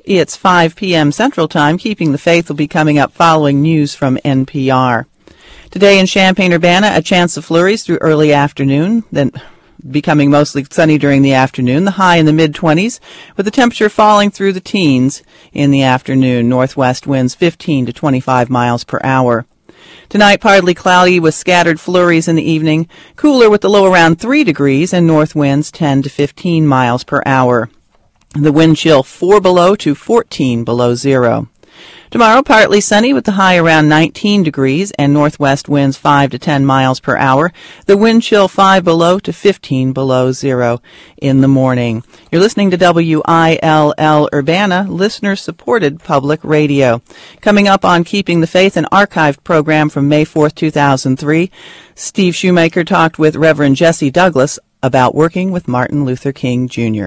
It's 5 p.m. Central Time. Keeping the Faith will be coming up following news from NPR. Today in Champaign-Urbana, a chance of flurries through early afternoon, then becoming mostly sunny during the afternoon. The high in the mid-20s, with the temperature falling through the teens in the afternoon. Northwest winds 15 to 25 miles per hour. Tonight, partly cloudy with scattered flurries in the evening. Cooler with the low around 3 degrees and north winds 10 to 15 miles per hour. The wind chill 4 below to 14 below zero. Tomorrow, partly sunny with the high around 19 degrees and northwest winds 5 to 10 miles per hour. The wind chill 5 below to 15 below zero in the morning. You're listening to WILL Urbana, listener-supported public radio. Coming up on Keeping the Faith, an archived program from May 4th, 2003. Steve Shoemaker talked with Reverend Jesse Douglas about working with Martin Luther King, Jr.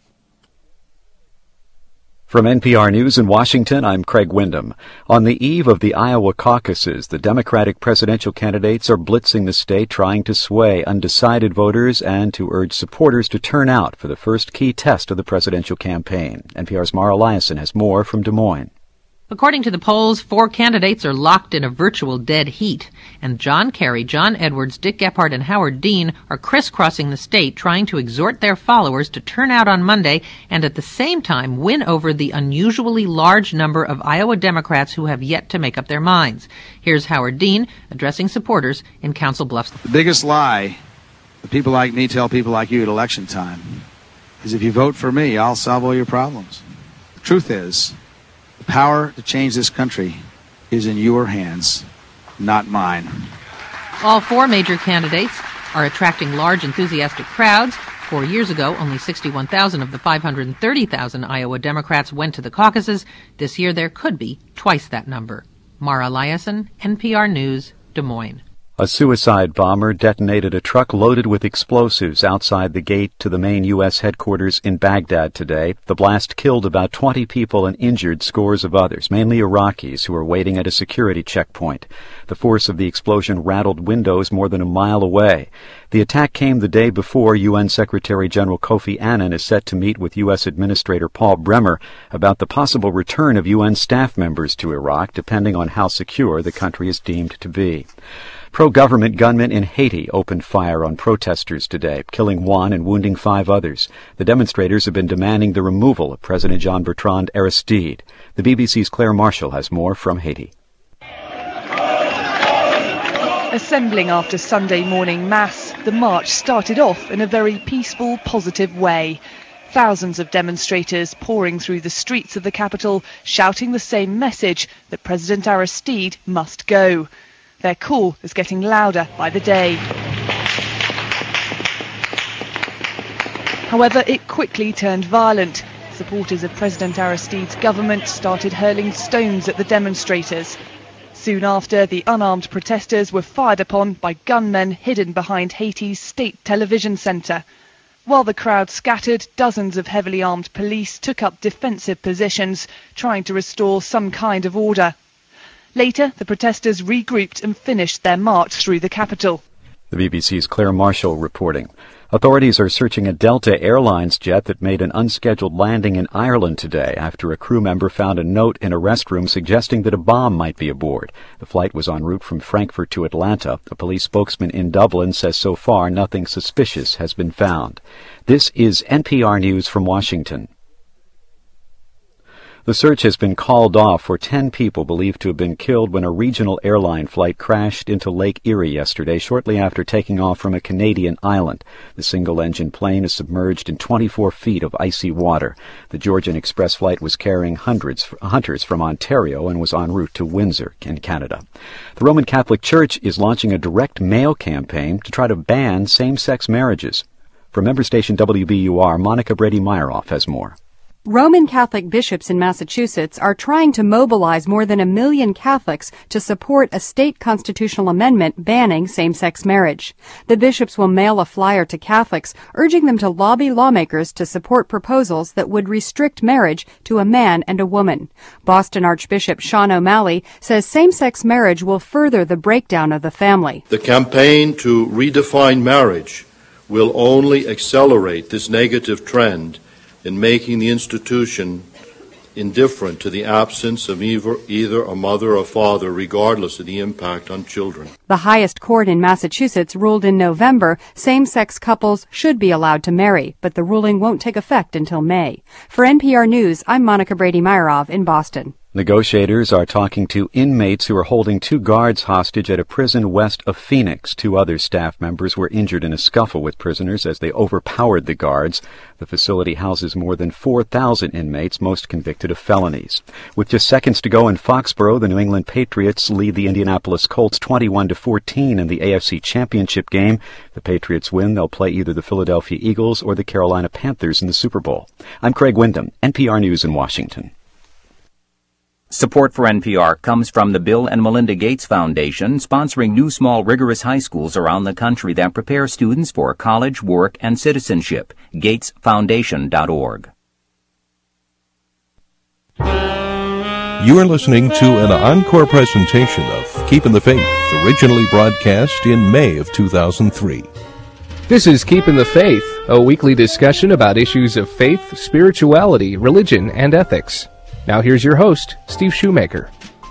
From NPR News in Washington, I'm Craig Windham. On the eve of the Iowa caucuses, the Democratic presidential candidates are blitzing the state, trying to sway undecided voters and to urge supporters to turn out for the first key test of the presidential campaign. NPR's Mara Liasson has more from Des Moines. According to the polls, 4 candidates are locked in a virtual dead heat, and John Kerry, John Edwards, Dick Gephardt, and Howard Dean are crisscrossing the state trying to exhort their followers to turn out on Monday and at the same time win over the unusually large number of Iowa Democrats who have yet to make up their minds. Here's Howard Dean addressing supporters in Council Bluffs. The biggest lie that people like me tell people like you at election time is if you vote for me, I'll solve all your problems. The truth is, the power to change this country is in your hands, not mine. All 4 major candidates are attracting large, enthusiastic crowds. 4 years ago, only 61,000 of the 530,000 Iowa Democrats went to the caucuses. This year, there could be twice that number. Mara Liasson, NPR News, Des Moines. A suicide bomber detonated a truck loaded with explosives outside the gate to the main U.S. headquarters in Baghdad today. The blast killed about 20 people and injured scores of others, mainly Iraqis who were waiting at a security checkpoint. The force of the explosion rattled windows more than a mile away. The attack came the day before UN Secretary General Kofi Annan is set to meet with U.S. Administrator Paul Bremer about the possible return of UN staff members to Iraq, depending on how secure the country is deemed to be. Pro-government gunmen in Haiti opened fire on protesters today, killing 1 and wounding 5 others. The demonstrators have been demanding the removal of President Jean-Bertrand Aristide. The BBC's Claire Marshall has more from Haiti. Assembling after Sunday morning Mass, the march started off in a very peaceful, positive way. Thousands of demonstrators pouring through the streets of the capital, shouting the same message that President Aristide must go. Their call is getting louder by the day. However, it quickly turned violent. Supporters of President Aristide's government started hurling stones at the demonstrators. Soon after, the unarmed protesters were fired upon by gunmen hidden behind Haiti's state television centre. While the crowd scattered, dozens of heavily armed police took up defensive positions, trying to restore some kind of order. Later, the protesters regrouped and finished their march through the capital. The BBC's Claire Marshall reporting. Authorities are searching a Delta Airlines jet that made an unscheduled landing in Ireland today after a crew member found a note in a restroom suggesting that a bomb might be aboard. The flight was en route from Frankfurt to Atlanta. A police spokesman in Dublin says so far nothing suspicious has been found. This is NPR News from Washington. The search has been called off for 10 people believed to have been killed when a regional airline flight crashed into Lake Erie yesterday, shortly after taking off from a Canadian island. The single-engine plane is submerged in 24 feet of icy water. The Georgian Express flight was carrying hunters from Ontario and was en route to Windsor in Canada. The Roman Catholic Church is launching a direct mail campaign to try to ban same-sex marriages. From member station WBUR, Monica Brady-Meyerhoff has more. Roman Catholic bishops in Massachusetts are trying to mobilize more than 1 million Catholics to support a state constitutional amendment banning same-sex marriage. The bishops will mail a flyer to Catholics, urging them to lobby lawmakers to support proposals that would restrict marriage to a man and a woman. Boston Archbishop Sean O'Malley says same-sex marriage will further the breakdown of the family. The campaign to redefine marriage will only accelerate this negative trend in making the institution indifferent to the absence of either a mother or father, regardless of the impact on children. The highest court in Massachusetts ruled in November same-sex couples should be allowed to marry, but the ruling won't take effect until May. For NPR News, I'm Monica Brady-Meyerov in Boston. Negotiators are talking to inmates who are holding 2 guards hostage at a prison west of Phoenix. 2 other staff members were injured in a scuffle with prisoners as they overpowered the guards. The facility houses more than 4,000 inmates, most convicted of felonies. With just seconds to go in Foxborough, the New England Patriots lead the Indianapolis Colts 21-14 in the AFC Championship game. If the Patriots win, they'll play either the Philadelphia Eagles or the Carolina Panthers in the Super Bowl. I'm Craig Wyndham, NPR News in Washington. Support for NPR comes from the Bill and Melinda Gates Foundation, sponsoring new small rigorous high schools around the country that prepare students for college, work, and citizenship. GatesFoundation.org. You are listening to an encore presentation of Keeping the Faith, originally broadcast in May of 2003. This is Keeping the Faith, a weekly discussion about issues of faith, spirituality, religion, and ethics. Now here's your host, Steve Shoemaker.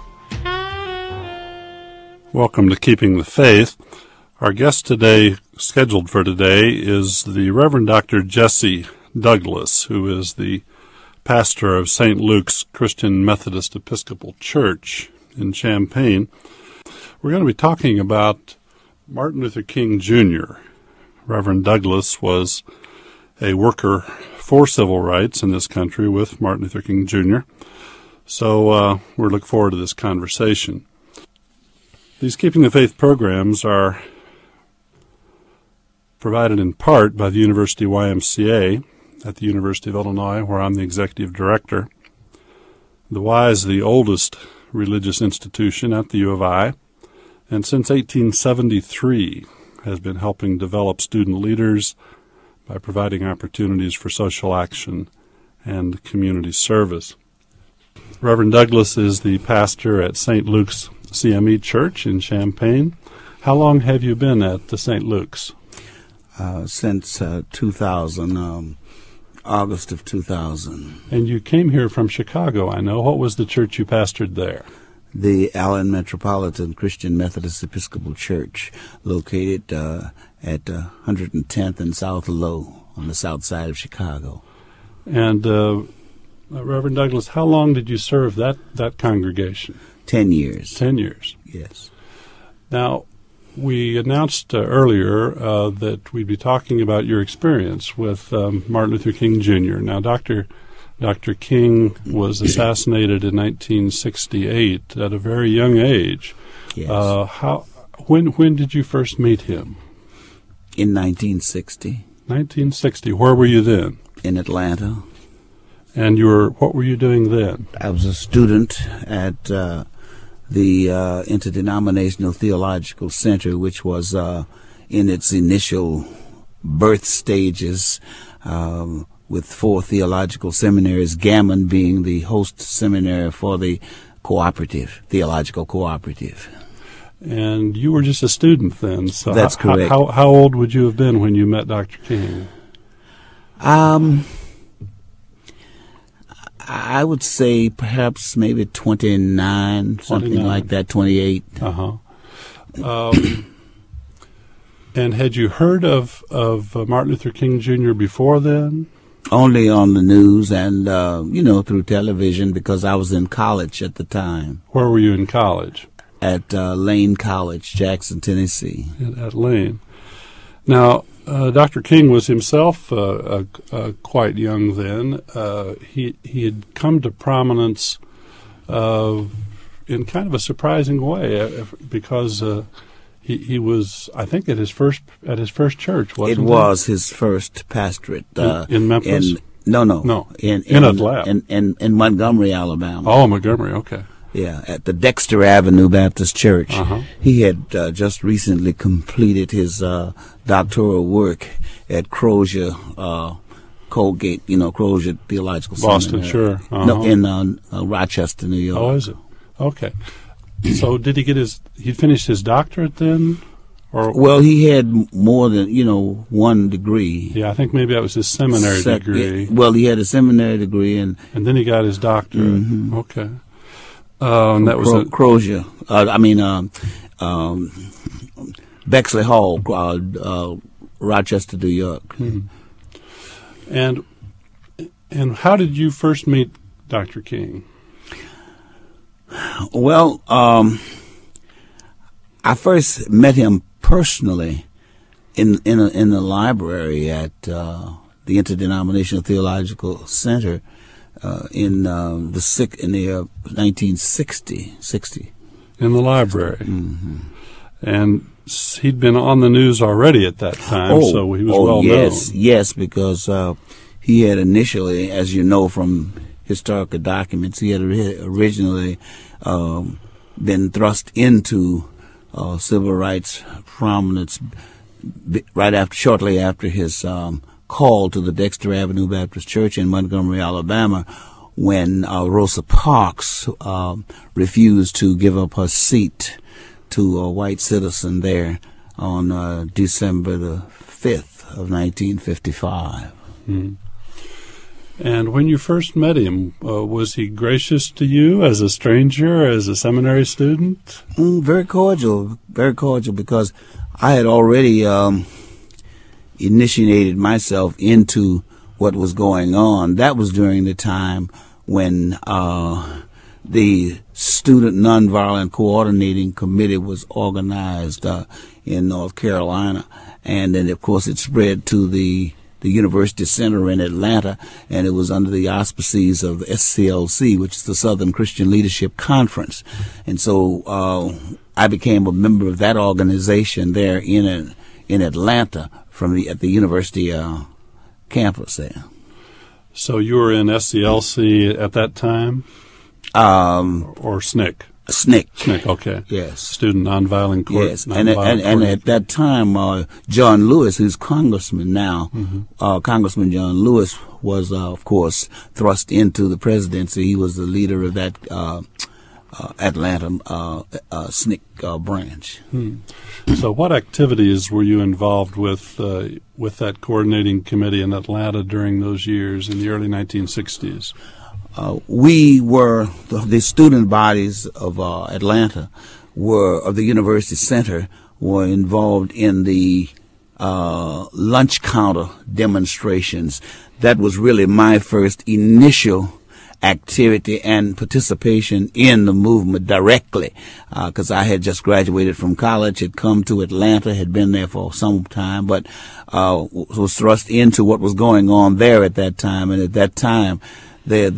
Welcome to Keeping the Faith. Our guest today, scheduled for today, is the Reverend Dr. Jesse Douglas, who is the pastor of St. Luke's Christian Methodist Episcopal Church in Champaign. We're going to be talking about Martin Luther King Jr. Reverend Douglas was a worker for civil rights in this country with Martin Luther King Jr. So we're looking forward to this conversation. These Keeping the Faith programs are provided in part by the University YMCA at the University of Illinois, where I'm the executive director. The Y is the oldest religious institution at the U of I, and since 1873 has been helping develop student leaders by providing opportunities for social action and community service. Reverend Douglas is the pastor at St. Luke's CME Church in Champaign. How long have you been at the St. Luke's? Since 2000, August of 2000. And you came here from Chicago, I know. What was the church you pastored there? The Allen Metropolitan Christian Methodist Episcopal Church, located at 110th and South Low on the south side of Chicago. And Reverend Douglas, how long did you serve that congregation? 10 years. 10 years. Yes. Now, we announced earlier that we'd be talking about your experience with Martin Luther King Jr. Now, Dr. King was assassinated in 1968 at a very young age. Yes. When did you first meet him? In 1960. 1960. Where were you then? In Atlanta. And what were you doing then? I was a student at the Interdenominational Theological Center, which was in its initial birth stages, with 4 theological seminaries, Gammon being the host seminary for the theological cooperative. And you were just a student then. So that's correct. How old would you have been when you met Dr. King? I would say perhaps maybe 29, something like that, 28. And had you heard of Martin Luther King Jr. before then? Only on the news and, through television, because I was in college at the time. Where were you in college? At Lane College, Jackson, Tennessee. At Lane. Now, Dr. King was himself quite young then. He had come to prominence in kind of a surprising way because he was, I think, at his first church, wasn't he? It was his first pastorate. In Memphis? No. In Atlanta. In Montgomery, Alabama. Oh, Montgomery, okay. Yeah, at the Dexter Avenue Baptist Church. He had just recently completed his doctoral work at Crozier, Colgate, Crozier Theological Boston, Seminary. Sure. No, in Rochester, New York. Oh, is it? Okay. So did he finished his doctorate then? Well, he had more than, one degree. Yeah, I think maybe that was his seminary degree. Well, he had a seminary degree. And then he got his doctorate. Mm-hmm. Okay. And that was Crozier. Bexley Hall, Rochester, New York. Mm-hmm. And how did you first meet Dr. King? Well, I first met him personally in the library at the Interdenominational Theological Center in 1960. In the library. Mm-hmm. And he'd been on the news already at that time, so he was well known. Yes, because he had initially, as you know from historical documents, he had originally been thrust into civil rights prominence shortly after his call to the Dexter Avenue Baptist Church in Montgomery, Alabama, when Rosa Parks refused to give up her seat to a white citizen there on December the 5th of 1955. Mm-hmm. And when you first met him, was he gracious to you as a stranger, as a seminary student? Very cordial, because I had already initiated myself into what was going on. That was during the time when the Student Nonviolent Coordinating Committee was organized in North Carolina, and then, of course, it spread to the University Center in Atlanta, and it was under the auspices of the SCLC, which is the Southern Christian Leadership Conference. And so I became a member of that organization there in Atlanta at the university campus there. So you were in SCLC at that time? Or SNCC? SNCC. Okay. Yes. Student Nonviolent Court. Yes, and at that time, John Lewis, who's congressman now, Congressman John Lewis was, of course, thrust into the presidency. He was the leader of that Atlanta SNCC branch. So what activities were you involved with that coordinating committee in Atlanta during those years in the early 1960s? We were, the student bodies of Atlanta of the University Center were involved in the lunch counter demonstrations. That was really my first initial activity and participation in the movement directly, because I had just graduated from college, had come to Atlanta, had been there for some time, but was thrust into what was going on there at that time. And at that time, the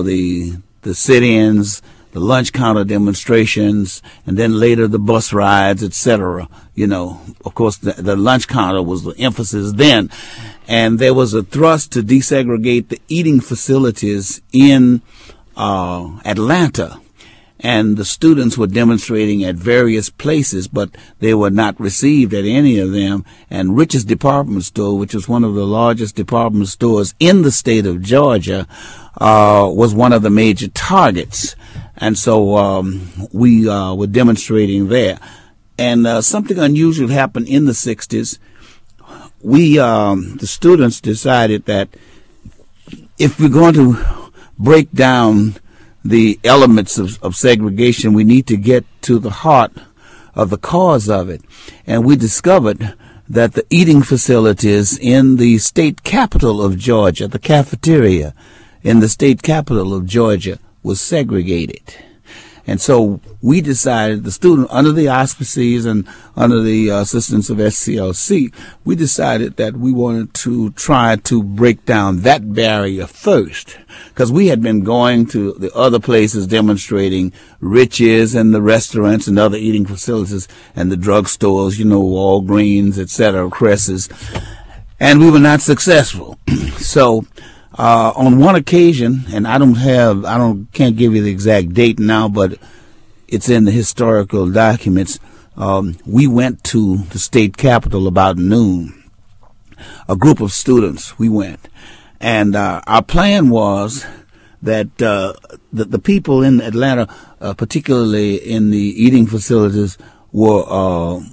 sit-ins, the lunch counter demonstrations, and then later the bus rides, etc. Of course, the lunch counter was the emphasis then. And there was a thrust to desegregate the eating facilities in Atlanta. And the students were demonstrating at various places, but they were not received at any of them. And Rich's Department Store, which was one of the largest department stores in the state of Georgia, was one of the major targets. And so we were demonstrating there. And something unusual happened in the 60s. The students decided that if we're going to break down the elements of segregation, we need to get to the heart of the cause of it. And we discovered that the eating facilities in the state capital of Georgia, the cafeteria in the state capital of Georgia, was segregated. And so we decided, the student, under the auspices and under the assistance of SCLC, we decided that we wanted to try to break down that barrier first, because we had been going to the other places demonstrating, Rich's and the restaurants and other eating facilities and the drugstores, Walgreens, etc., Cress's, and we were not successful. So on one occasion, and can't give you the exact date now, but it's in the historical documents, we went to the state capitol about noon. A group of students, we went. And our plan was that the people in Atlanta, particularly in the eating facilities, were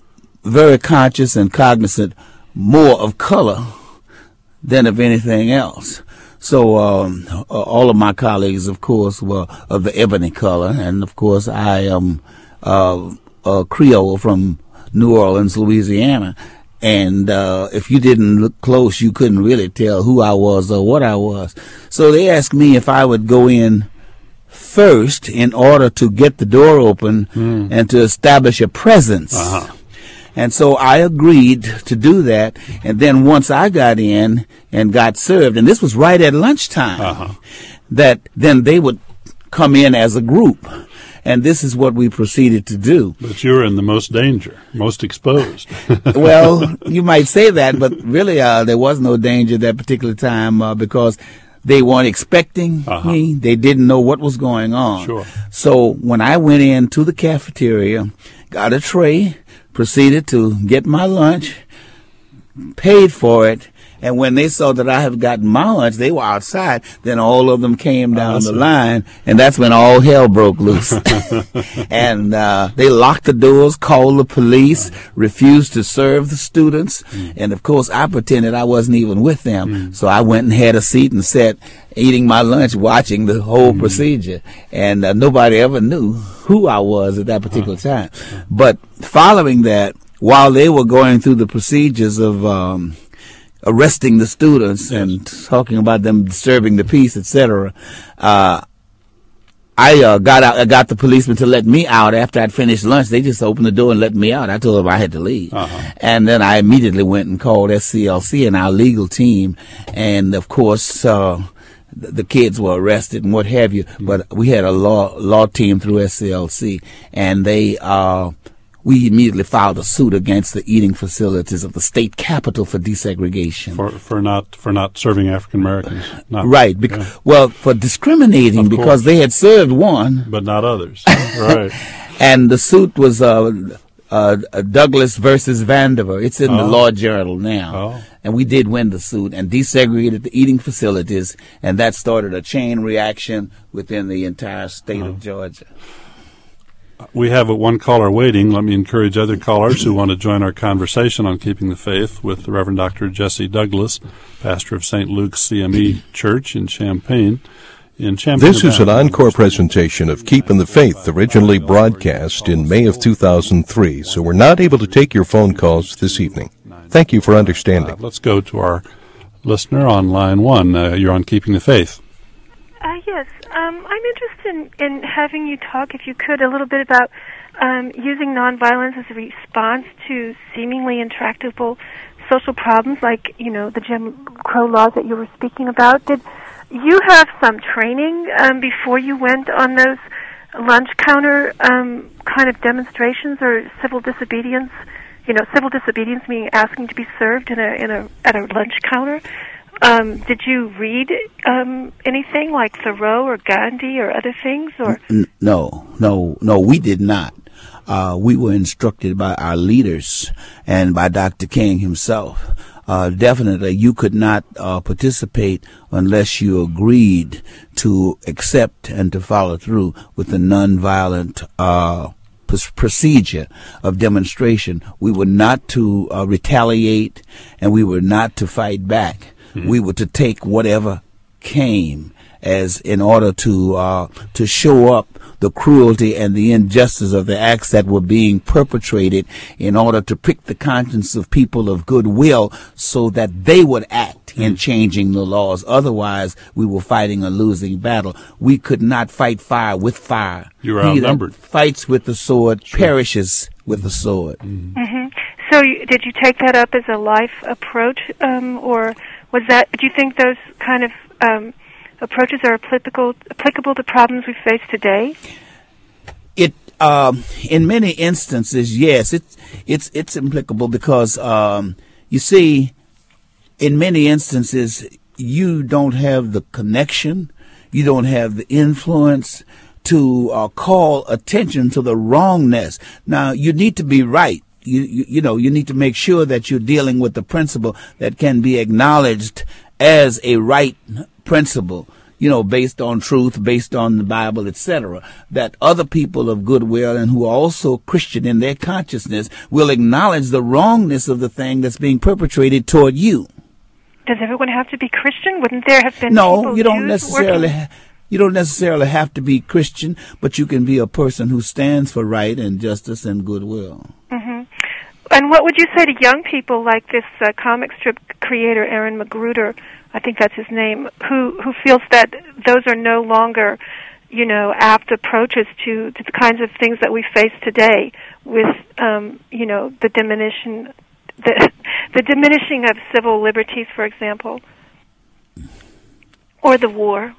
very conscious and cognizant more of color than of anything else. So all of my colleagues, of course, were of the ebony color, and of course I am a Creole from New Orleans, Louisiana. And if you didn't look close, you couldn't really tell who I was or what I was. So they asked me if I would go in first in order to get the door open and to establish a presence. And so I agreed to do that. And then once I got in and got served, and this was right at lunchtime, that then they would come in as a group. And this is what we proceeded to do. But you were in the most danger, most exposed. Well, you might say that, but really there was no danger that particular time because they weren't expecting me. They didn't know what was going on. Sure. So when I went into the cafeteria, got a tray, proceeded to get my lunch, paid for it, and when they saw that I had gotten my lunch, they were outside. Then all of them came down the line, and that's when all hell broke loose. And they locked the doors, called the police, refused to serve the students, and of course I pretended I wasn't even with them. So I went and had a seat and sat eating my lunch, watching the whole procedure, and nobody ever knew who I was at that particular time. But following that, while they were going through the procedures of arresting the students and talking about them disturbing the peace, etc., I got the policeman to let me out after I'd finished lunch. They just opened the door and let me out. I told them I had to leave. And then I immediately went and called SCLC and our legal team, and of course the kids were arrested and what have you. But we had a law team through SCLC, and we immediately filed a suit against the eating facilities of the state capitol for desegregation. For not serving African Americans. Right. Well, for discriminating because they had served one. But not others. Right. And the suit was Douglas versus Vandiver. It's in the Law Journal now. And we did win the suit and desegregated the eating facilities, and that started a chain reaction within the entire state of Georgia. We have one caller waiting. Let me encourage other callers who want to join our conversation on Keeping the Faith with the Reverend Dr. Jesse Douglas, pastor of St. Luke's CME Church in Champaign. This is an encore presentation of Keeping the Faith, originally broadcast in May of 2003, so we're not able to take your phone calls this evening. Thank you for understanding. Let's go to our listener on line one. You're on Keeping the Faith. Yes, I'm interested in having you talk, if you could, a little bit about using nonviolence as a response to seemingly intractable social problems like, the Jim Crow laws that you were speaking about. Did you have some training before you went on those lunch counter kind of demonstrations or civil disobedience? Civil disobedience meaning asking to be served at a lunch counter. Did you read anything like Thoreau or Gandhi or other things? Or No, we did not. We were instructed by our leaders and by Dr. King himself. Definitely, you could not participate unless you agreed to accept and to follow through with the nonviolent procedure of demonstration. We were not to retaliate, and we were not to fight back. We were to take whatever came as in order to show up the cruelty and the injustice of the acts that were being perpetrated in order to prick the conscience of people of goodwill so that they would act in changing the laws. Otherwise, we were fighting a losing battle. We could not fight fire with fire. You were outnumbered. Fights with the sword, perishes with the sword. So did you take that up as a life approach, or was that? Do you think those kind of approaches are applicable to problems we face today? It, in many instances, yes, it's applicable because you see, in many instances, you don't have the connection, you don't have the influence to call attention to the wrongness. Now, you need to be right. You need to make sure that you're dealing with the principle that can be acknowledged as a right principle. based on truth, based on the Bible, etc., that other people of goodwill and who are also Christian in their consciousness will acknowledge the wrongness of the thing that's being perpetrated toward you. Does everyone have to be Christian? Wouldn't there have been No, you don't necessarily. You don't necessarily have to be Christian, but you can be a person who stands for right and justice and goodwill. Mm-hmm. And what would you say to young people like this comic strip creator, Aaron Magruder, I think that's his name, who feels that those are no longer, apt approaches to the kinds of things that we face today with, the diminishing of civil liberties, for example, or the war?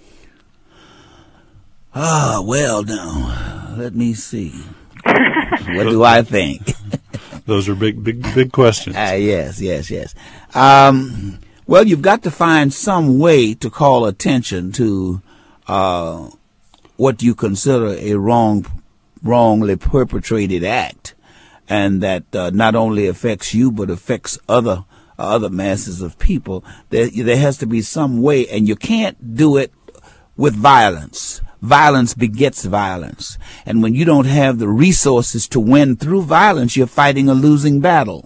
Well, now, let me see. What do I think? Those are big questions. Yes. Well, you've got to find some way to call attention to what you consider a wrongly perpetrated act, and that not only affects you but affects other masses of people. There has to be some way, and you can't do it with violence. Violence begets violence. And when you don't have the resources to win through violence, you're fighting a losing battle.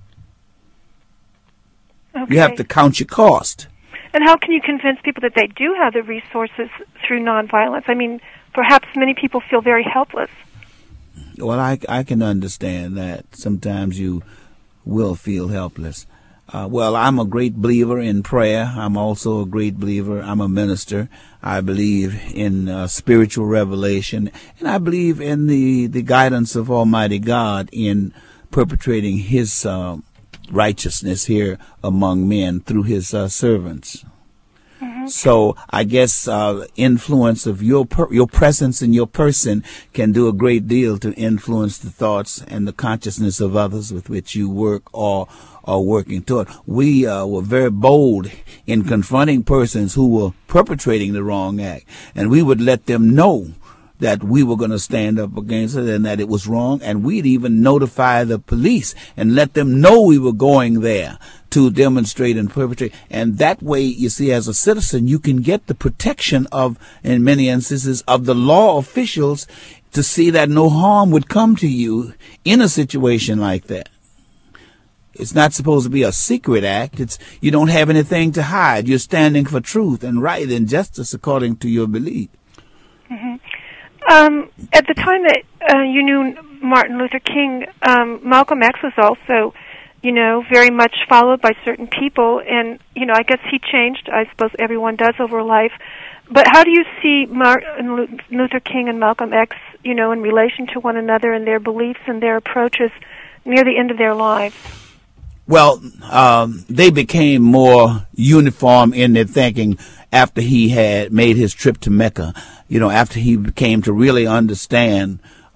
Okay. You have to count your cost. And how can you convince people that they do have the resources through nonviolence? I mean, perhaps many people feel very helpless. Well, I can understand that. Sometimes you will feel helpless. Well, I'm a great believer in prayer. I'm also a great believer. I'm a minister. I believe in spiritual revelation, and I believe in the guidance of Almighty God in perpetrating His righteousness here among men through His servants. Mm-hmm. So I guess influence of your presence in your person can do a great deal to influence the thoughts and the consciousness of others with which you work or are working toward. We were very bold in confronting persons who were perpetrating the wrong act, and we would let them know that we were going to stand up against it and that it was wrong, and we'd even notify the police and let them know we were going there to demonstrate and perpetrate. And that way, you see, as a citizen, you can get the protection of, in many instances, of the law officials to see that no harm would come to you in a situation like that. It's not supposed to be a secret act. You don't have anything to hide. You're standing for truth and right and justice according to your belief. Mm-hmm. At the time that you knew Martin Luther King, Malcolm X was also, very much followed by certain people, and, I guess he changed. I suppose everyone does over life. But how do you see Martin Luther King and Malcolm X, in relation to one another and their beliefs and their approaches near the end of their lives? Well, they became more uniform in their thinking after he had made his trip to Mecca, after he came to really understand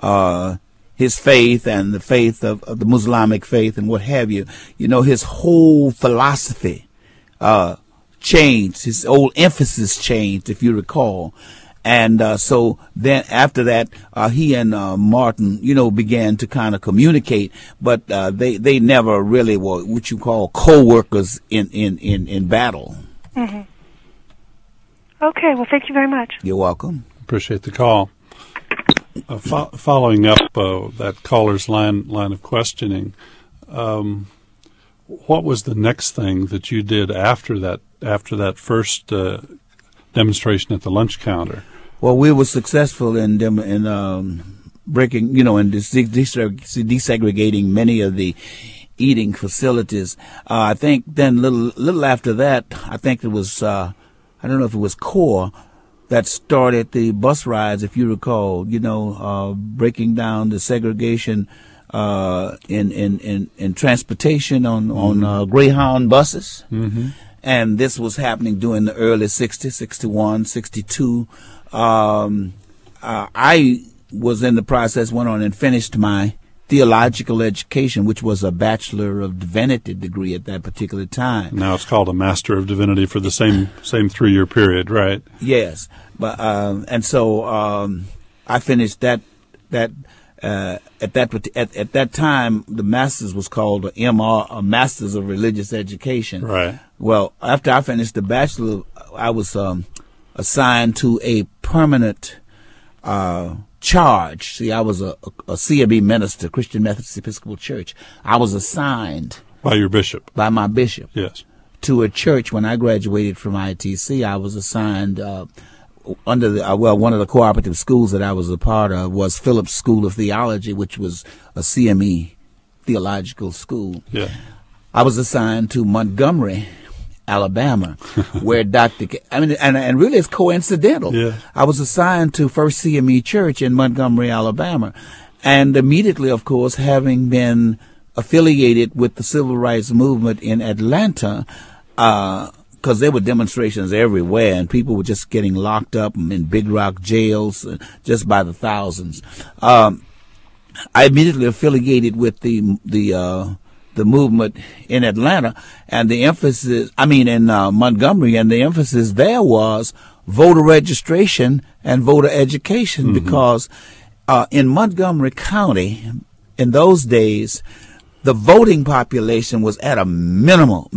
his faith and the faith of the Muslimic faith and what have you. His whole philosophy changed. His whole emphasis changed, if you recall. And so then after that, he and Martin, began to kind of communicate, but they never really were what you call co-workers in battle. Mm-hmm. Okay, well, thank you very much. You're welcome. Appreciate the call. Following up that caller's line of questioning, what was the next thing that you did after that first demonstration at the lunch counter? Well, we were successful in breaking, in desegregating many of the eating facilities. I think then little after that, I think it was, I don't know if it was CORE that started the bus rides, if you recall, breaking down the segregation in transportation on Greyhound buses. Mm-hmm. And this was happening during the early 60s, 61, 62. I was in the process, went on and finished my theological education, which was a Bachelor of Divinity degree at that particular time. Now it's called a Master of Divinity for the same 3-year period, right? Yes, but and so I finished that. At that time, the Masters was called a Masters of Religious Education. Right. Well, after I finished the Bachelor, I was assigned to a permanent charge. See, I was a CME minister, Christian Methodist Episcopal Church. I was assigned by your bishop, by my bishop, yes, to a church. When I graduated from ITC, I was assigned under the one of the cooperative schools that I was a part of was Phillips School of Theology, which was a CME theological school. Yeah, I was assigned to Montgomery, Alabama, where and really it's coincidental. Yeah. I was assigned to First CME Church in Montgomery, Alabama, and immediately, of course, having been affiliated with the civil rights movement in Atlanta, because there were demonstrations everywhere, and people were just getting locked up in Big Rock jails just by the thousands. I immediately affiliated with the movement in Atlanta, and the emphasis, in Montgomery, and the emphasis there was voter registration and voter education, because in Montgomery County, in those days, the voting population was at a minimal.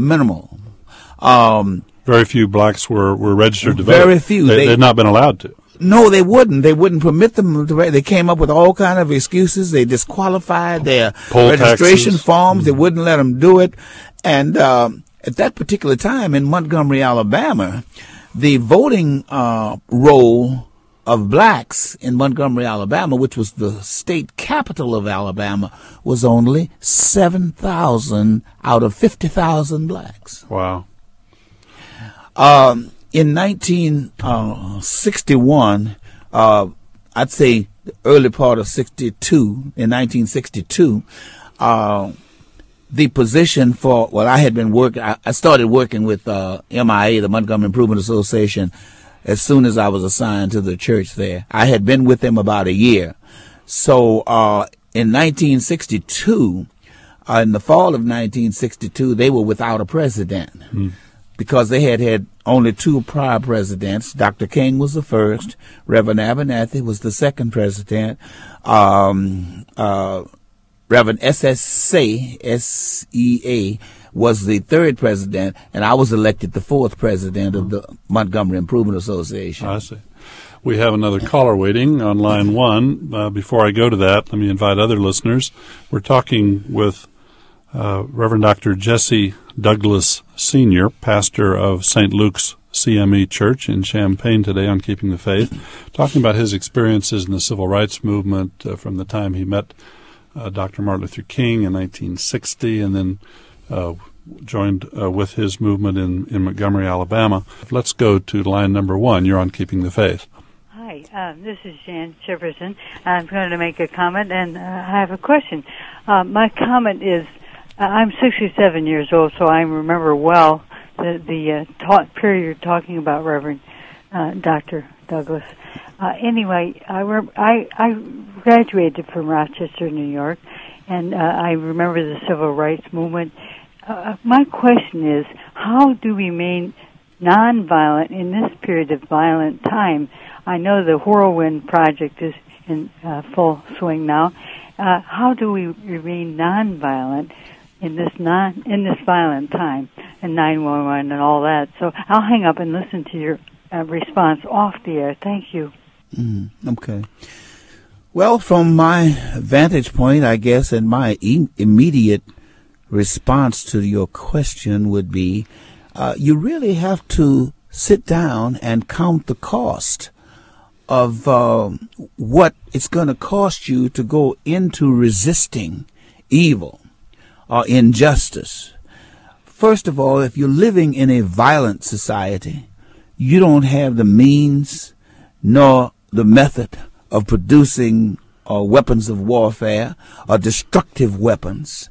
Very few blacks were registered to vote. Very few. They had not been allowed to. No, they wouldn't. They wouldn't permit them to. They came up with all kind of excuses. They disqualified their poll registration taxes. Forms. They wouldn't let them do it. And at that particular time in Montgomery, Alabama, the voting roll of blacks in Montgomery, Alabama, which was the state capital of Alabama, was only 7,000 out of 50,000 blacks. Wow. In 1961, I'd say the early part of 1962, the position for, I had been working, I started working with MIA, the Montgomery Improvement Association, as soon as I was assigned to the church there. I had been with them about a year. So in 1962, in the fall of 1962, they were without a president. Because they had only two prior presidents. Dr. King was the first. Reverend Abernathy was the second president. Reverend S.E.A. was the third president, and I was elected the fourth president of the Montgomery Improvement Association. I see. We have another caller waiting on line one. Before I go to that, let me invite other listeners. We're talking with Reverend Dr. Jesse Douglas Sr., pastor of St. Luke's CME Church in Champaign today on Keeping the Faith, talking about his experiences in the civil rights movement from the time he met Dr. Martin Luther King in 1960 and then joined with his movement in Montgomery, Alabama. Let's go to line number one. You're on Keeping the Faith. Hi, this is Jan Jefferson. I'm going to make a comment, and I have a question. My comment is, I'm 67 years old, so I remember well the period you're talking about, Reverend Dr. Douglas. Anyway, I graduated from Rochester, New York, and I remember the civil rights movement. My question is, how do we remain nonviolent in this period of violent time? I know the Whirlwind Project is in full swing now. How do we remain nonviolent in this violent time, and 911 and all that? So I'll hang up and listen to your response off the air. Thank you. Okay. Well, from my vantage point, I guess, and my immediate response to your question would be, you really have to sit down and count the cost of what it's going to cost you to go into resisting evil or injustice. First of all, if you're living in a violent society, you don't have the means nor the method of producing weapons of warfare or destructive weapons.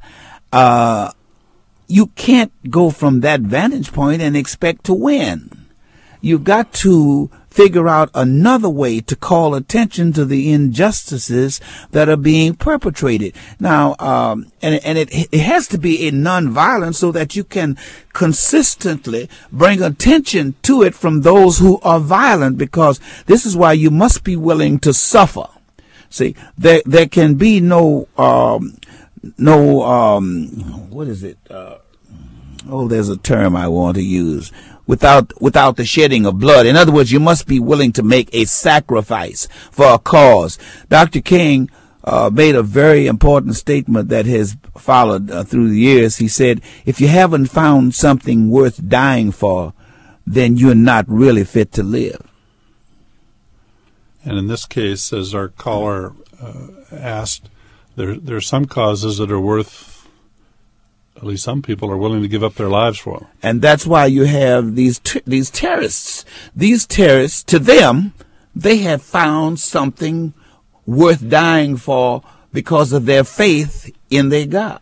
You can't go from that vantage point and expect to win. You've got to figure out another way to call attention to the injustices that are being perpetrated. Now, and it has to be a nonviolence so that you can consistently bring attention to it from those who are violent, because this is why you must be willing to suffer. See, there can be no what is it? there's a term I want to use, without the shedding of blood. In other words, you must be willing to make a sacrifice for a cause. Dr. King made a very important statement that has followed through the years. He said, if you haven't found something worth dying for, then you're not really fit to live. And in this case, as our caller asked, there are some causes that are worth, at least some people are willing to give up their lives for. And that's why you have these terrorists. These terrorists, to them, they have found something worth dying for because of their faith in their God.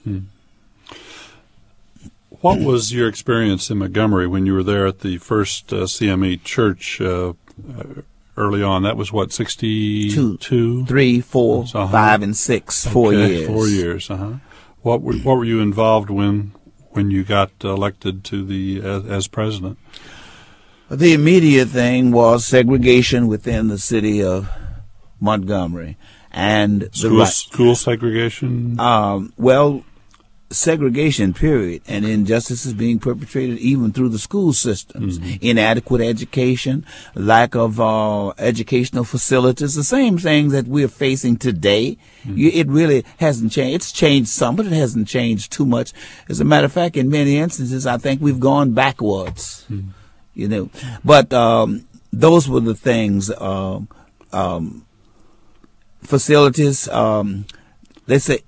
What was your experience in Montgomery when you were there at the first CME church early on? That was what, 62? 3, 4, 5, and 6, 4 years. 4 years, What were you involved when you got elected to the as president? The immediate thing was segregation within the city of Montgomery, and school segregation. Segregation, period, and injustices being perpetrated even through the school systems. Inadequate education, lack of educational facilities, the same things that we're facing today. It really hasn't changed. It's changed some, but it hasn't changed too much. As a matter of fact, in many instances, I think we've gone backwards. But those were the things. Facilities. Let's say.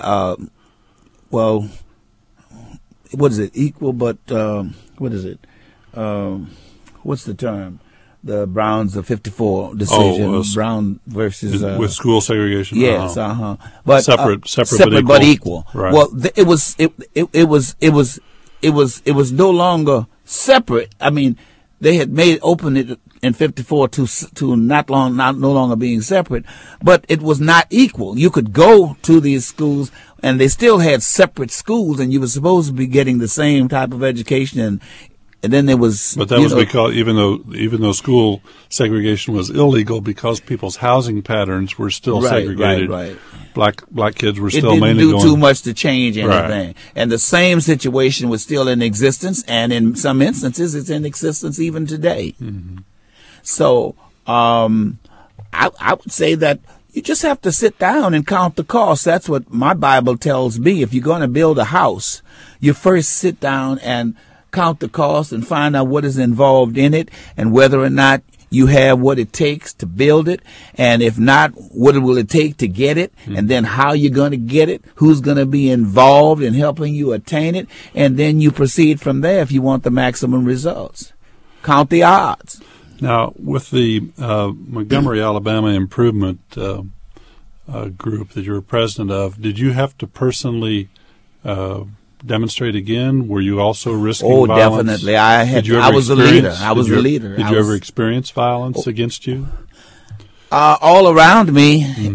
Well, what is it? Equal, but what is it? What's the term? The Browns of 54 decision, Brown versus with school segregation. Yes, but separate but equal. Right. Well, it was no longer separate. I mean, they had opened it in 54 to no longer being separate, but it was not equal. You could go to these schools, and they still had separate schools, and you were supposed to be getting the same type of education. And then there was, but that was because even though school segregation was illegal, because people's housing patterns were still segregated. Right. Black kids were still mainly going. It didn't do too much to change anything. Right. And the same situation was still in existence, and in some instances, it's in existence even today. So I would say that you just have to sit down and count the costs. That's what my Bible tells me. If you're going to build a house, you first sit down and count the costs and find out what is involved in it and whether or not you have what it takes to build it. And if not, what will it take to get it? And then how you're going to get it, who's going to be involved in helping you attain it. And then you proceed from there if you want the maximum results. Count the odds. Now, with the Montgomery, Alabama Improvement group that you were president of, did you have to personally demonstrate again? Were you also risking violence? Oh, definitely. I was the leader. Did you ever experience violence against you? All around me,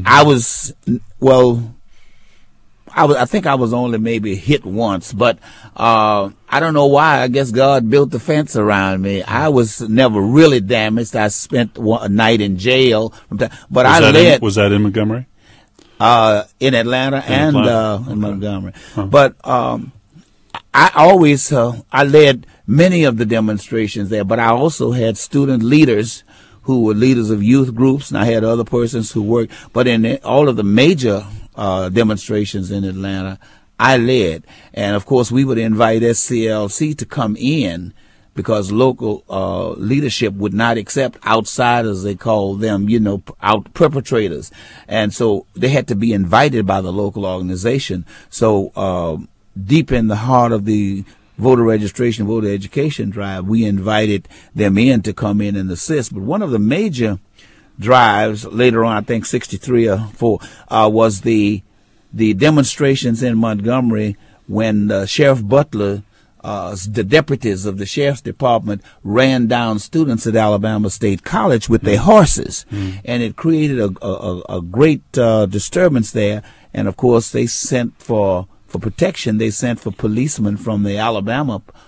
I think I was only maybe hit once, but I don't know why. I guess God built the fence around me. I was never really damaged. I spent a night in jail, but Was that in Montgomery? In Atlanta and in Montgomery. But I always I led many of the demonstrations there, but I also had student leaders who were leaders of youth groups, and I had other persons who worked. But in all of the major demonstrations in Atlanta, I led. And, of course, we would invite SCLC to come in because local leadership would not accept outsiders, they call them, out perpetrators. And so they had to be invited by the local organization. So deep in the heart of the voter registration, voter education drive, we invited them in to come in and assist. But one of the major drives later on, I think 63 or 4, was the demonstrations in Montgomery when Sheriff Butler, the deputies of the sheriff's department ran down students at Alabama State College with their horses. And it created a great disturbance there. And of course they sent for protection, they sent for policemen from the Alabama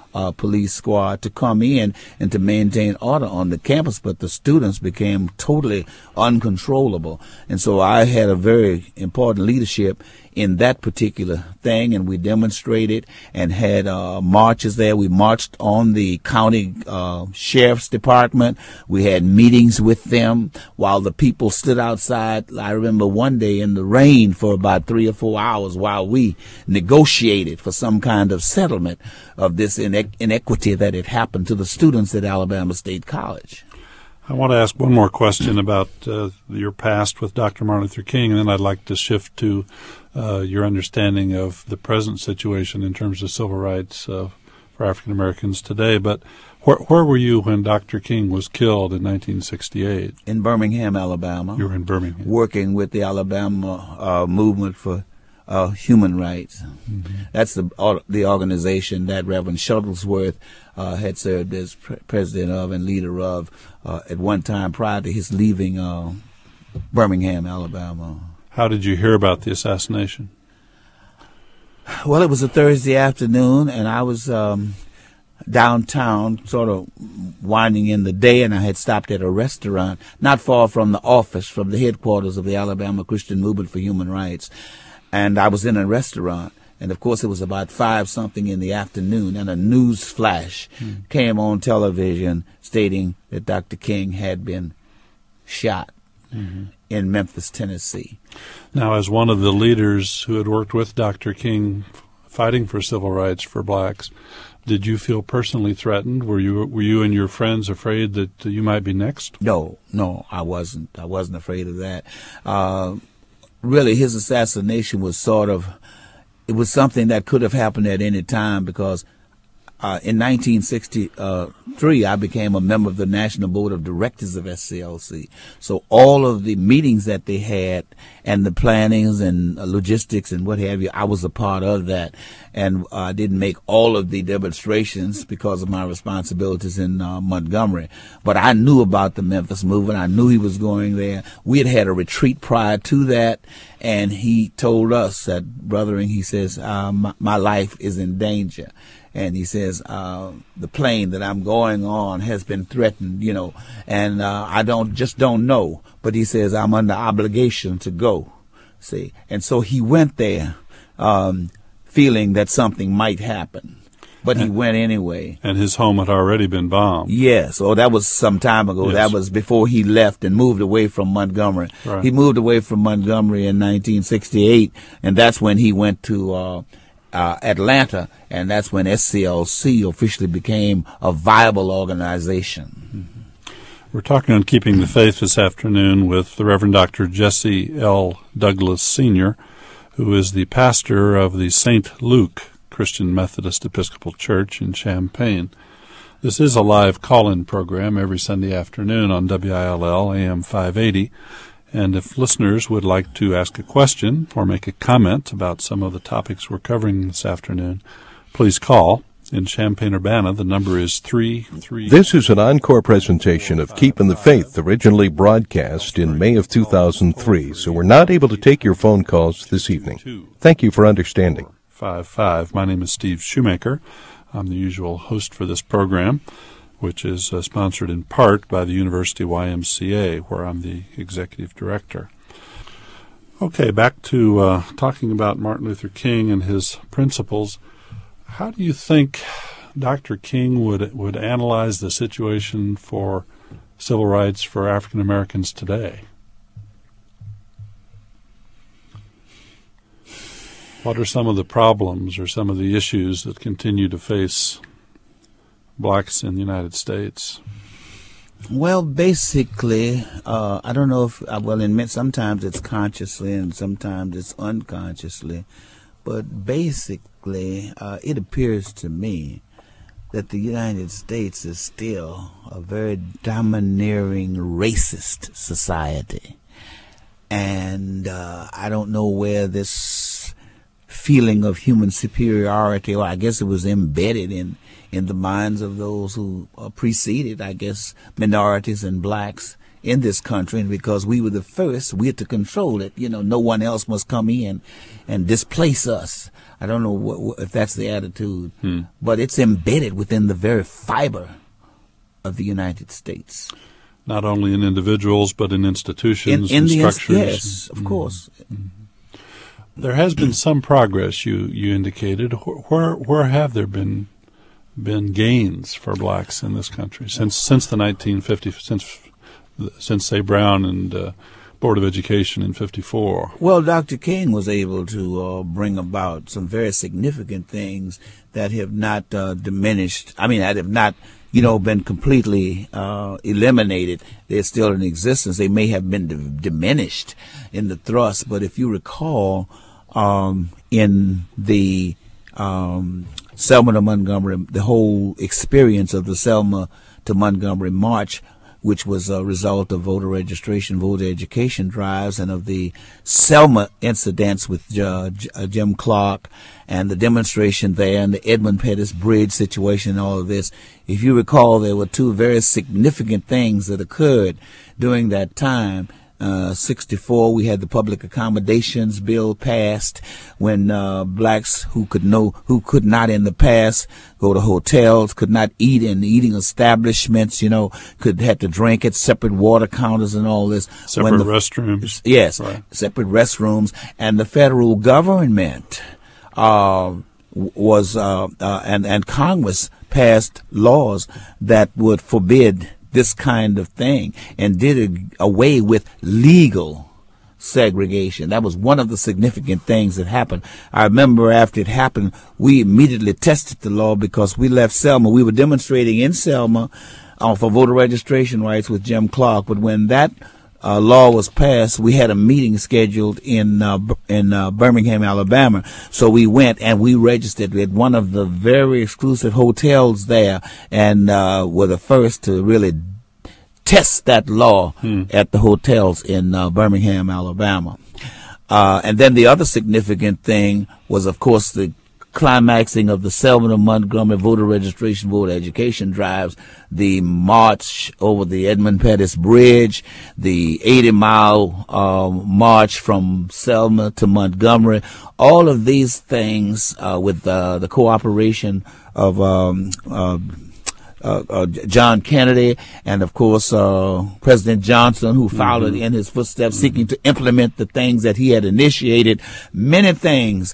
police squad to come in and to maintain order on the campus, but the students became totally uncontrollable. And so I had a very important leadership in that particular thing, and we demonstrated and had marches there. We marched on the county sheriff's department. We had meetings with them while the people stood outside. I remember one day in the rain for about 3 or 4 hours while we negotiated for some kind of settlement of this inequity that had happened to the students at Alabama State College. I want to ask one more question about your past with Dr. Martin Luther King, and then I'd like to shift to your understanding of the present situation in terms of civil rights for African Americans today. But where were you when Dr. King was killed in 1968? In Birmingham, Alabama. You were in Birmingham. Working with the Alabama movement for human rights. Mm-hmm. That's the organization that Reverend Shuttlesworth had served as president of and leader of at one time prior to his leaving Birmingham, Alabama. How did you hear about the assassination? Well, it was a Thursday afternoon, and I was downtown, sort of winding in the day, and I had stopped at a restaurant not far from the office, from the headquarters of the Alabama Christian Movement for Human Rights. And I was in a restaurant, and of course it was about 5-something in the afternoon, and a news flash came on television stating that Dr. King had been shot in Memphis, Tennessee. Now, as one of the leaders who had worked with Dr. King fighting for civil rights for blacks, did you feel personally threatened? Were you and your friends afraid that you might be next? No, I wasn't. I wasn't afraid of that. Really, his assassination was it was something that could have happened at any time, because in 1963, I became a member of the National Board of Directors of SCLC. So all of the meetings that they had and the plannings and logistics and what have you, I was a part of that. And I didn't make all of the demonstrations because of my responsibilities in Montgomery. But I knew about the Memphis movement. I knew he was going there. We had a retreat prior to that. And he told us that, brothering, he says, my life is in danger. And he says, the plane that I'm going on has been threatened, and I don't know. But he says, I'm under obligation to go, see. And so he went there feeling that something might happen. But he went anyway. And his home had already been bombed. Yes. Oh, that was some time ago. Yes. That was before he left and moved away from Montgomery. Right. He moved away from Montgomery in 1968, and that's when he went to Atlanta, and that's when SCLC officially became a viable organization. We're talking on Keeping the Faith this afternoon with the Reverend Dr. Jesse L. Douglas, Sr., who is the pastor of the St. Luke Christian Methodist Episcopal Church in Champaign. This is a live call-in program every Sunday afternoon on WILL AM 580. And if listeners would like to ask a question or make a comment about some of the topics we're covering this afternoon, please call. In Champaign-Urbana, the number is 33. This is an encore presentation of Keeping the Faith, originally broadcast in May of 2003, so we're not able to take your phone calls this evening. Thank you for understanding. 55. My name is Steve Shoemaker. I'm the usual host for this program, which is sponsored in part by the University YMCA, where I'm the executive director. Okay, back to talking about Martin Luther King and his principles. How do you think Dr. King would analyze the situation for civil rights for African Americans today? What are some of the problems or some of the issues that continue to face blacks in the United States? Well, basically, I don't know if I will admit sometimes it's consciously and sometimes it's unconsciously, but basically it appears to me that the United States is still a very domineering racist society. And I don't know where this feeling of human superiority, or I guess it was embedded in the minds of those who preceded, I guess, minorities and blacks in this country. And because we were the first, we had to control it. No one else must come in and displace us. I don't know if that's the attitude, but it's embedded within the very fiber of the United States. Not only in individuals, but in institutions and structures. Yes, of course. There has been some progress, you indicated. Where have there been gains for blacks in this country since the 1950s, since say Brown and Board of Education in 54? Well, Dr. King was able to bring about some very significant things that have not diminished. I mean, that have not been completely eliminated. They're still in existence. They may have been diminished in the thrust, but if you recall, in the Selma to Montgomery, the whole experience of the Selma to Montgomery March, which was a result of voter registration, voter education drives, and of the Selma incidents with Jim Clark and the demonstration there and the Edmund Pettus Bridge situation and all of this. If you recall, there were two very significant things that occurred during that time. 64, we had the Public Accommodations Bill passed when blacks who could not in the past go to hotels, could not eat in eating establishments, had to drink at separate water counters and all this. Separate restrooms. Yes, right. Separate restrooms. And the federal government was and Congress passed laws that would forbid this kind of thing and did away with legal segregation. That was one of the significant things that happened. I remember after it happened, we immediately tested the law because we left Selma. We were demonstrating in Selma for voter registration rights with Jim Clark, but when that law was passed, we had a meeting scheduled in Birmingham, Alabama. So we went and we registered at one of the very exclusive hotels there, and were the first to really test that law at the hotels in Birmingham, Alabama. And then the other significant thing was, of course, the climaxing of the Selma to Montgomery voter registration, voter education drives, the march over the Edmund Pettus Bridge, the 80-mile march from Selma to Montgomery. All of these things with the cooperation of John Kennedy and, of course, President Johnson, who followed in his footsteps, seeking to implement the things that he had initiated. Many things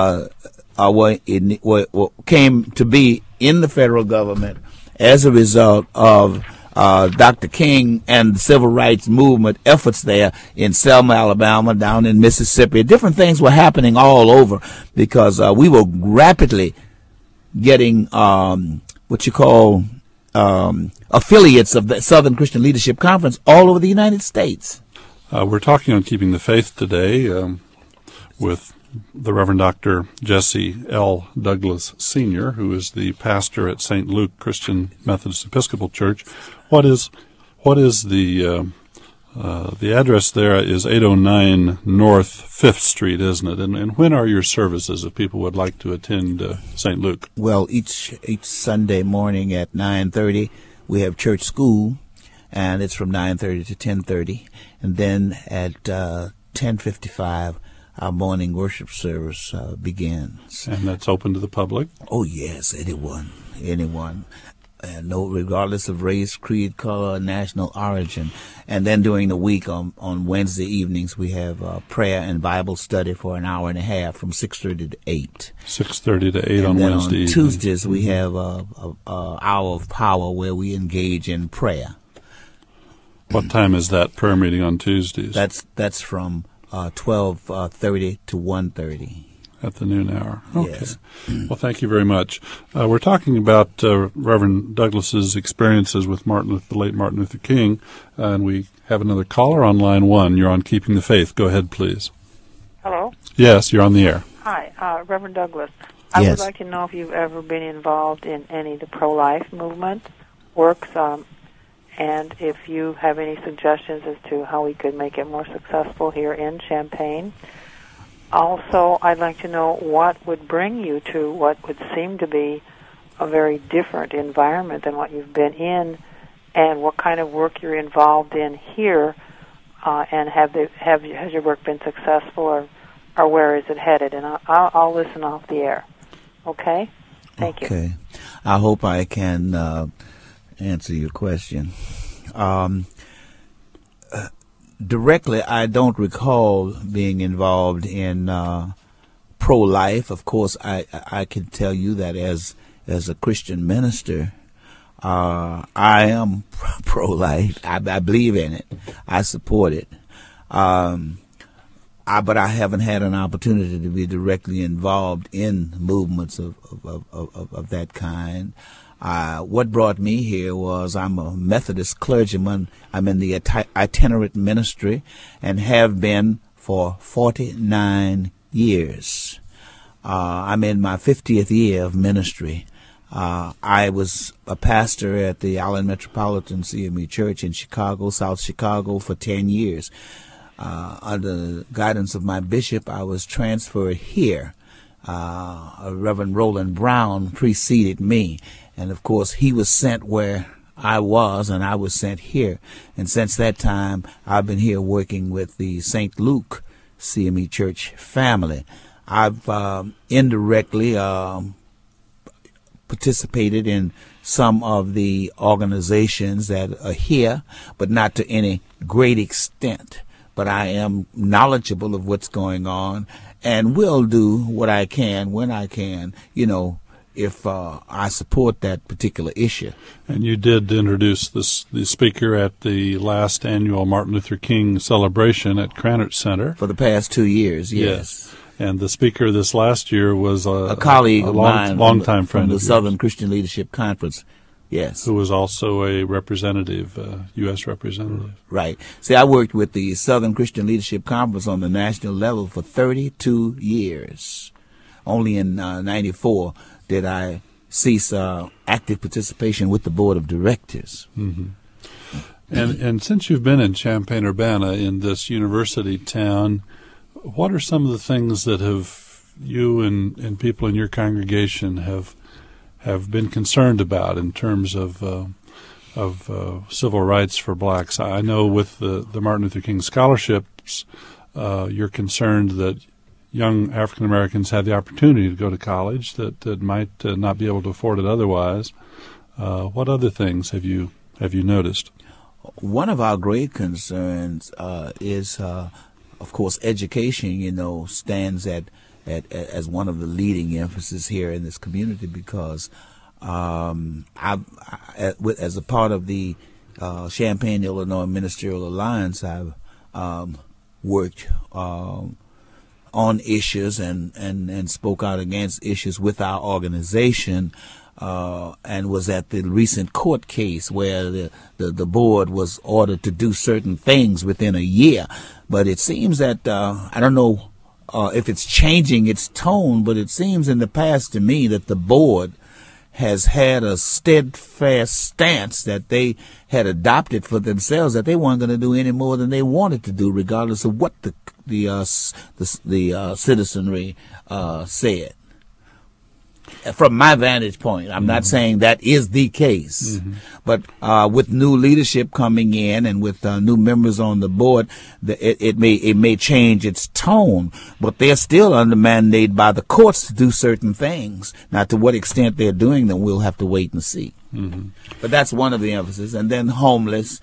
came to be in the federal government as a result of Dr. King and the civil rights movement efforts there in Selma, Alabama, down in Mississippi. Different things were happening all over because we were rapidly getting what you call affiliates of the Southern Christian Leadership Conference all over the United States. We're talking on Keeping the Faith today with the Reverend Dr. Jesse L. Douglas Sr., who is the pastor at St. Luke Christian Methodist Episcopal Church. What is the address there is 809 North 5th Street, isn't it? And when are your services if people would like to attend St. Luke? Well, each Sunday morning at 9:30 we have church school, and it's from 9:30 to 10:30, and then at 10:55 our morning worship service begins. And that's open to the public? Oh, yes, anyone. And no, regardless of race, creed, color, or national origin. And then during the week on Wednesday evenings, we have prayer and Bible study for an hour and a half from 6:30 to 8. 6:30 to 8 on Wednesday evening. On Tuesdays, we have a hour of power where we engage in prayer. What time is that prayer meeting on Tuesdays? That's from 12:30 to 1:30. At the noon hour. Okay. Yes. Well, thank you very much. We're talking about Reverend Douglas's experiences with the late Martin Luther King, and we have another caller on line 1. You're on Keeping the Faith. Go ahead, please. Hello? Yes, you're on the air. Hi, Reverend Douglas. I would like to know if you've ever been involved in any of the pro-life movement works, and if you have any suggestions as to how we could make it more successful here in Champaign. Also, I'd like to know what would bring you to what would seem to be a very different environment than what you've been in, and what kind of work you're involved in here, and has your work been successful, or where is it headed? And I'll listen off the air. Okay? Thank you. Okay. I hope I can answer your question. Directly, I don't recall being involved in pro-life. Of course, I can tell you that as a Christian minister, I am pro-life. I believe in it. I support it. But I haven't had an opportunity to be directly involved in movements of that kind. What brought me here was I'm a Methodist clergyman. I'm in the itinerant ministry and have been for 49 years. I'm in my 50th year of ministry. I was a pastor at the Allen Metropolitan CME Church in Chicago, South Chicago, for 10 years. Under the guidance of my bishop, I was transferred here. Reverend Roland Brown preceded me. And, of course, he was sent where I was, and I was sent here. And since that time, I've been here working with the St. Luke CME Church family. I've indirectly participated in some of the organizations that are here, but not to any great extent. But I am knowledgeable of what's going on and will do what I can when I can, if I support that particular issue. And you did introduce the speaker at the last annual Martin Luther King celebration at Krannert Center. For the past 2 years, yes. And the speaker this last year was a colleague of mine, long-time friend from the of Southern Christian Leadership Conference. Yes. Who was also a representative, U.S. representative. Right. See, I worked with the Southern Christian Leadership Conference on the national level for 32 years. Only in 94 did I cease active participation with the board of directors. Mm-hmm. And since you've been in Champaign-Urbana, in this university town, what are some of the things that you and people in your congregation have been concerned about in terms of civil rights for blacks? I know with the Martin Luther King scholarships, you're concerned that young African Americans have the opportunity to go to college that might not be able to afford it otherwise. What other things have you noticed? One of our great concerns is, of course, education. Stands as one of the leading emphasis here in this community because as a part of the Champaign, Illinois Ministerial Alliance, I've worked on issues and spoke out against issues with our organization, and was at the recent court case where the board was ordered to do certain things within a year. But it seems that, I don't know if it's changing its tone, but it seems in the past to me that the board has had a steadfast stance that they had adopted for themselves, that they weren't going to do any more than they wanted to do, regardless of what the citizenry said. From my vantage point, I'm not saying that is the case, but with new leadership coming in and with new members on the board, it may change its tone, but they're still under mandate by the courts to do certain things. Now, to what extent they're doing them, we'll have to wait and see. But that's one of the emphasis. And then homeless,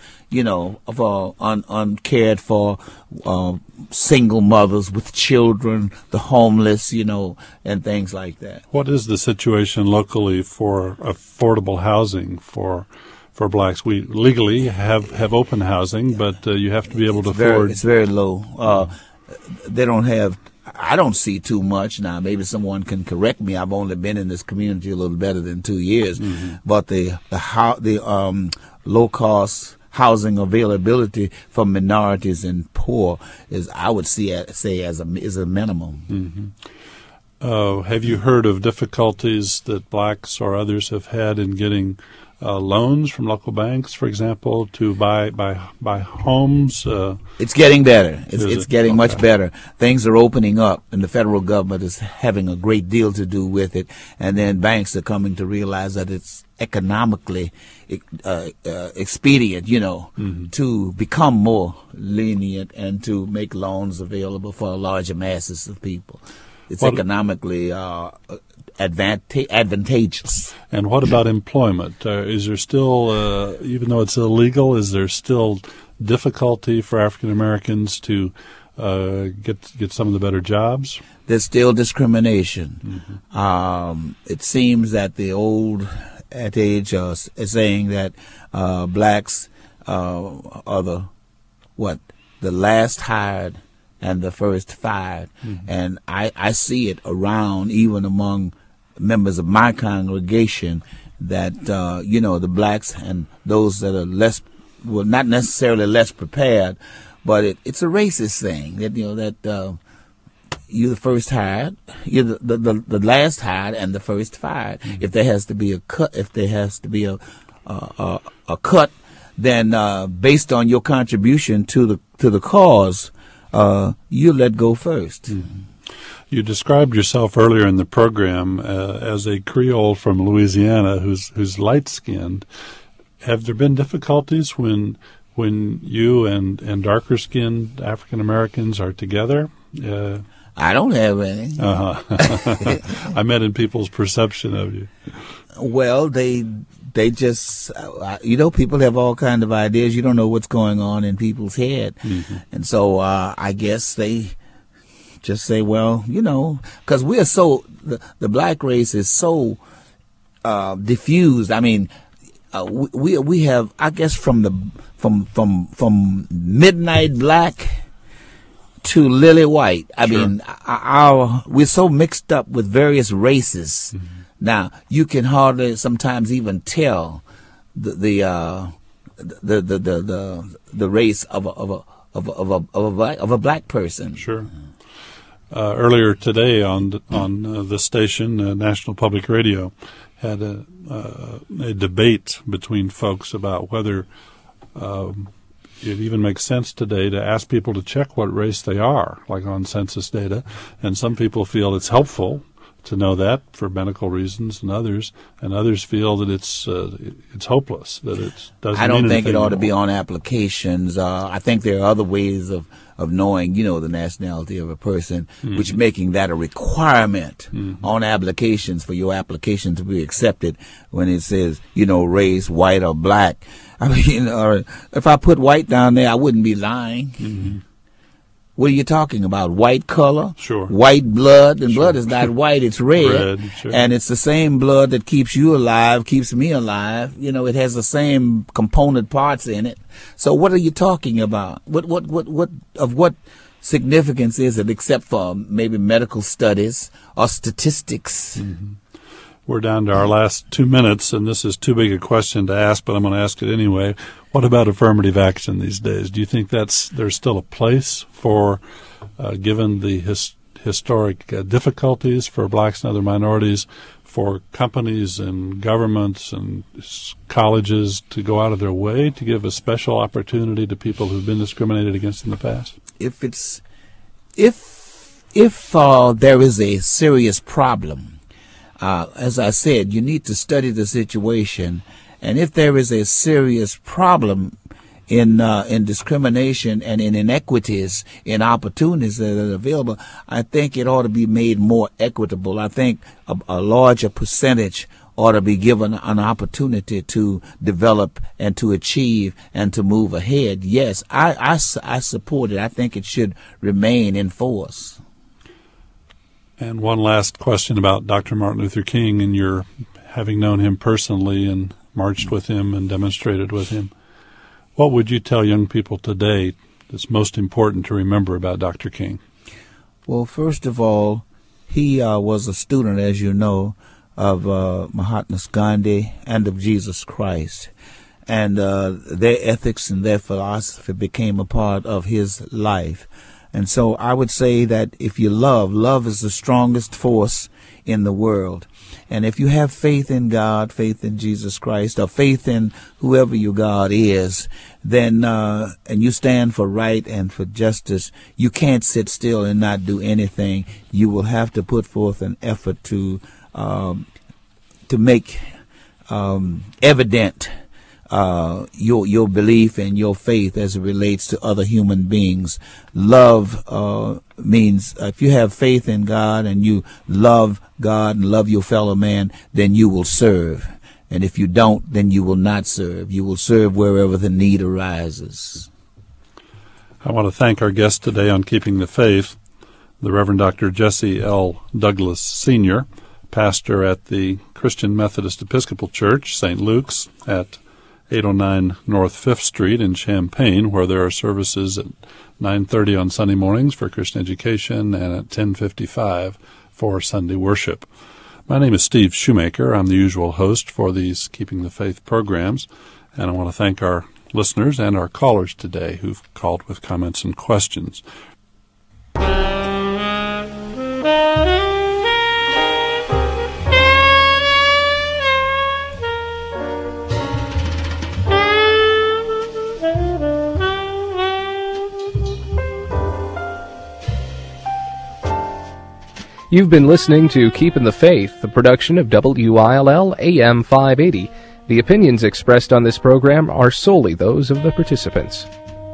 uncared for, single mothers with children, the homeless, and things like that. What is the situation locally for affordable housing for blacks? We legally have open housing, but you have to be able to afford. It's very low. They don't have. I don't see too much now. Maybe someone can correct me. I've only been in this community a little better than 2 years, but the low cost housing availability for minorities and poor is, I would say, is a minimum. Have you heard of difficulties that blacks or others have had in getting loans from local banks, for example, to buy homes? It's getting better. It's getting much better. Things are opening up, and the federal government is having a great deal to do with it. And then banks are coming to realize that it's economically expedient, to become more lenient and to make loans available for larger masses of people. It's economically advantageous. And what about employment? Is there still, even though it's illegal, is there still difficulty for African Americans to get some of the better jobs? There's still discrimination. Mm-hmm. It seems that the old adage is saying that blacks are the last hired and the first fired. Mm-hmm. And I see it around, even among members of my congregation, that the blacks and those that are not necessarily less prepared, but it's a racist thing that you're the first hired, you're the last hired, and the first fired. Mm-hmm. If there has to be a cut, then based on your contribution to the cause, you let go first. Mm-hmm. You described yourself earlier in the program as a Creole from Louisiana who's light-skinned. Have there been difficulties when you and darker-skinned African Americans are together? I don't have any. I meant in people's perception of you. Well, they just, people have all kinds of ideas. You don't know what's going on in people's head. Mm-hmm. And so I guess they just say, well, because we are so, the black race is so diffused. I mean, we have, I guess, from midnight black to lily white. I mean, we're so mixed up with various races. Mm-hmm. Now you can hardly sometimes even tell the race of a black person. Sure. Earlier today on the station, National Public Radio, had a debate between folks about whether it even makes sense today to ask people to check what race they are, like on census data. And some people feel it's helpful to know that for medical reasons, and others feel that it's hopeless, that it doesn't. I don't think it ought to be on applications. I think there are other ways of knowing, the nationality of a person, mm-hmm. which making that a requirement mm-hmm. on applications for your application to be accepted when it says, race, white or black. I mean, or if I put white down there, I wouldn't be lying. Mm-hmm. What are you talking about? White color? Sure. White blood? And blood is not white, it's red. Sure. And it's the same blood that keeps you alive, keeps me alive. It has the same component parts in it. So what are you talking about? What significance is it except for maybe medical studies or statistics? Mm-hmm. We're down to our last 2 minutes, and this is too big a question to ask, but I'm going to ask it anyway. What about affirmative action these days? Do you think there's still a place for, given the historic difficulties for blacks and other minorities, for companies and governments and colleges to go out of their way to give a special opportunity to people who've been discriminated against in the past? If there is a serious problem, as I said, you need to study the situation, and if there is a serious problem in discrimination and in inequities in opportunities that are available, I think it ought to be made more equitable. I think a larger percentage ought to be given an opportunity to develop and to achieve and to move ahead. Yes, I support it. I think it should remain in force. And one last question about Dr. Martin Luther King and your having known him personally and marched with him and demonstrated with him. What would you tell young people today that's most important to remember about Dr. King? Well, first of all, he was a student, as you know, of Mahatma Gandhi and of Jesus Christ. And their ethics and their philosophy became a part of his life. And so I would say that if you love is the strongest force in the world. And if you have faith in God, faith in Jesus Christ, or faith in whoever your God is, then and you stand for right and for justice, you can't sit still and not do anything. You will have to put forth an effort to make evident your belief and your faith as it relates to other human beings. Love means if you have faith in God and you love God and love your fellow man, then you will serve. And if you don't, then you will not serve. You will serve wherever the need arises. I want to thank our guest today on Keeping the Faith, the Reverend Dr. Jesse L. Douglas, Sr., pastor at the Christian Methodist Episcopal Church, St. Luke's, at 809 North 5th Street in Champaign, where there are services at 9:30 on Sunday mornings for Christian education and at 10:55 for Sunday worship. My name is Steve Shoemaker. I'm the usual host for these Keeping the Faith programs, and I want to thank our listeners and our callers today who've called with comments and questions. You've been listening to Keeping the Faith, the production of WILL AM 580. The opinions expressed on this program are solely those of the participants.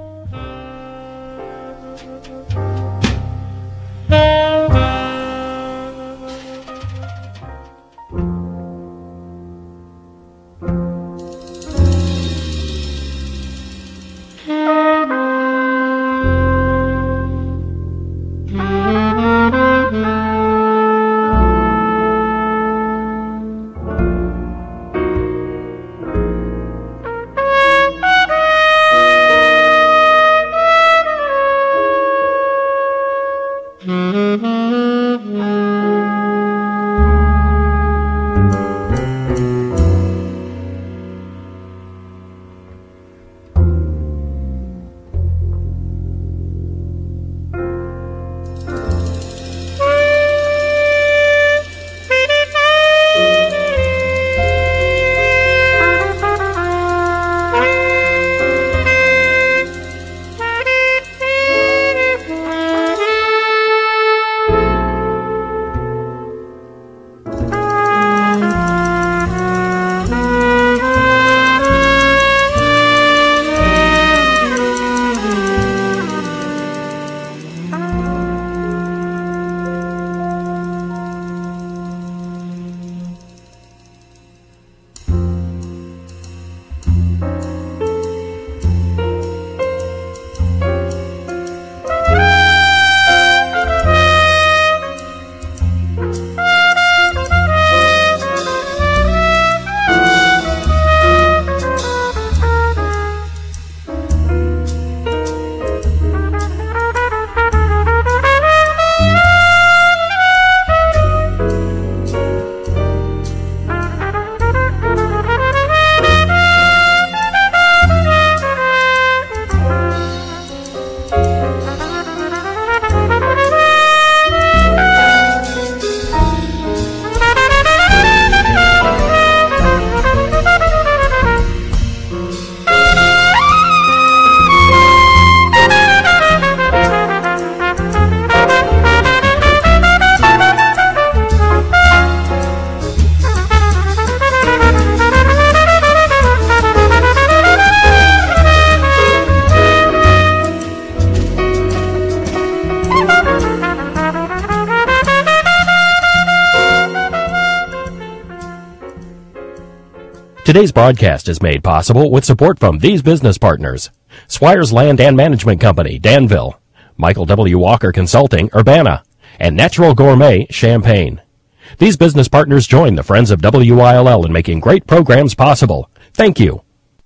Today's broadcast is made possible with support from these business partners: Swires Land and Management Company, Danville; Michael W. Walker Consulting, Urbana; and Natural Gourmet, Champaign. These business partners join the Friends of WILL in making great programs possible. Thank you.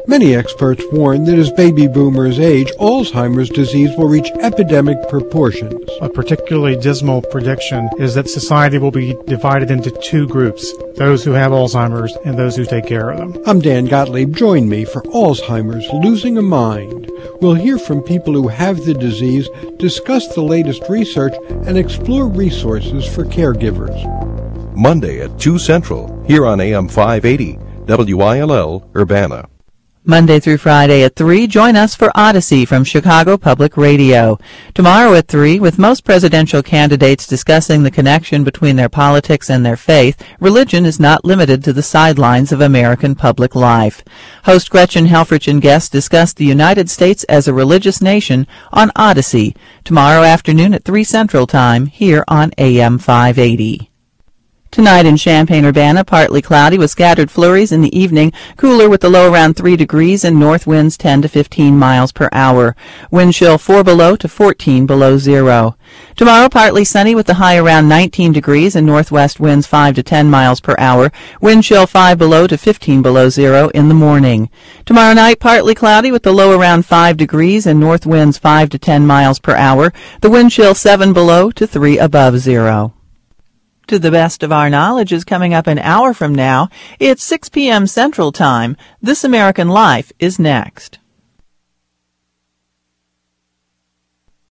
Many experts warn that as baby boomers age, Alzheimer's disease will reach epidemic proportions. A particularly dismal prediction is that society will be divided into two groups, those who have Alzheimer's and those who take care of them. I'm Dan Gottlieb. Join me for Alzheimer's Losing a Mind. We'll hear from people who have the disease, discuss the latest research, and explore resources for caregivers. Monday at 2 Central, here on AM 580, WILL Urbana. Monday through Friday at 3, join us for Odyssey from Chicago Public Radio. Tomorrow at 3, with most presidential candidates discussing the connection between their politics and their faith, religion is not limited to the sidelines of American public life. Host Gretchen Helfrich and guests discuss the United States as a religious nation on Odyssey, tomorrow afternoon at 3 Central Time, here on AM 580. Tonight in Champaign-Urbana, partly cloudy with scattered flurries in the evening, cooler with the low around 3 degrees and north winds 10 to 15 miles per hour. Wind chill 4 below to 14 below zero. Tomorrow, partly sunny with the high around 19 degrees and northwest winds 5 to 10 miles per hour. Wind chill 5 below to 15 below zero in the morning. Tomorrow night, partly cloudy with the low around 5 degrees and north winds 5 to 10 miles per hour. The wind chill 7 below to 3 above zero. To the best of our knowledge is coming up an hour from now. It's 6 p.m. Central Time. This American Life is next.